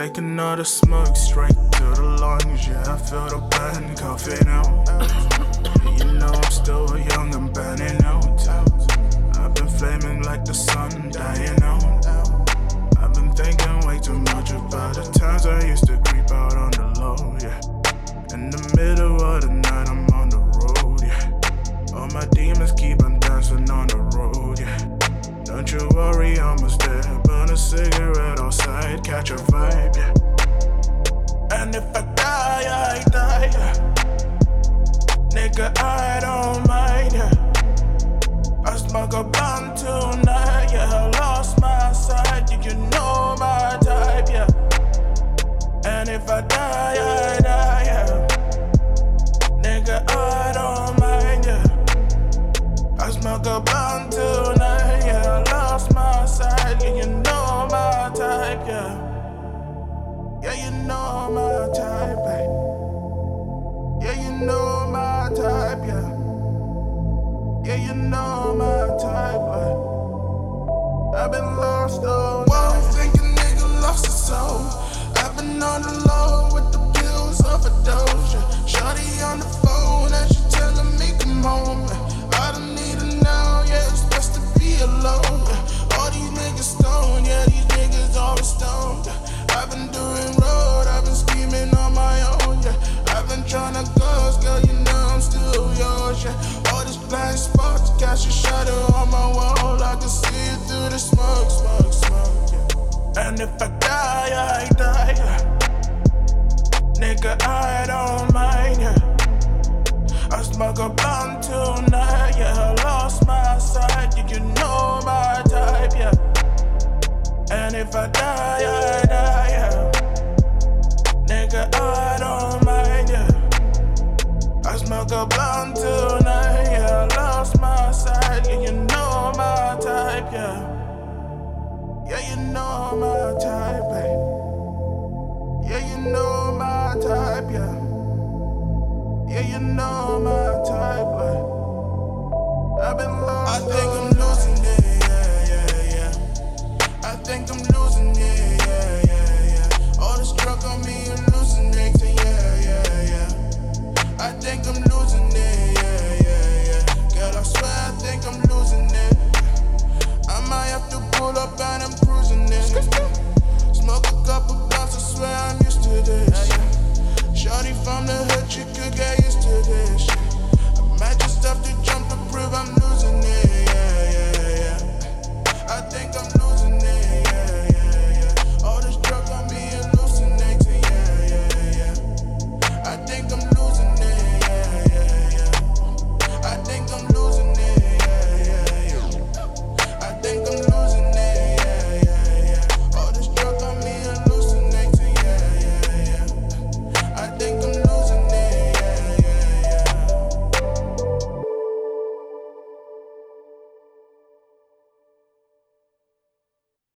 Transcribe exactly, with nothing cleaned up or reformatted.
taking all the smoke straight to the lungs. Yeah, I feel the pain coughing out. You know I'm still young and burning out. I've been flaming like the sun, dying out. I've been thinking way too much about the times I used to creep out on the low, yeah. In the middle of the night, I'm on the road, yeah. All my demons keep on dancing on the road, yeah. Don't you worry, almost there. Burn a cigarette outside, catch a vibe, yeah. And if I die, I die, yeah. Nigga, I don't mind, yeah. I smoke a blunt tonight, yeah. I lost my sight, yeah. You know my type, yeah. And if I die, I die, yeah. Nigga, I don't mind, yeah. I smoke a blunt tonight, yeah. I lost my sight, yeah. You know my type, yeah. Yeah, you know my type, babe. Yeah, you know my type, yeah. Yeah, you know my type, babe. I've been lost all night. Whoa, think a nigga lost his soul. I've been on the low with the pills overdose, yeah. Shawty on the phone and she telling me come home, yeah. I don't need her now, yeah. It's best to be alone, yeah. All these niggas stoned, yeah. These niggas always stoned, yeah. I've been doing road, I've been scheming on my own, yeah. I've been tryna ghost, girl, you know I'm still yours, yeah. All these blind spots, cast your shadow on my wall. I can see it through the smoke, smoke, smoke, yeah. And if I die, I die, yeah. Nigga, I don't mind, yeah. I smoke a blunt tonight, yeah. I lost my sight, yeah. You know my type, yeah. And if I die, I die, yeah. Nigga, I don't mind, yeah. I smoke a blunt tonight, yeah. I lost my sight, yeah. You know my type, yeah. Yeah, you know my type, babe. Yeah, you know my type, yeah. Yeah, you know my type, babe. I've been lost. I think I'm losing it, yeah, yeah, yeah. I think I'm losing it, yeah, yeah, yeah. All this drug on me, I'm hallucinating, yeah, yeah, yeah. I think I'm losing it, yeah, yeah, yeah. Girl, I swear I think I'm losing it. I might have to pull up and I'm cruising it. Smoke a couple blunts, I swear I'm used to this. Shorty from the hood, you could get used to this. I might just have to jump to prove I'm losing it, yeah, yeah, yeah. I think I'm losing it.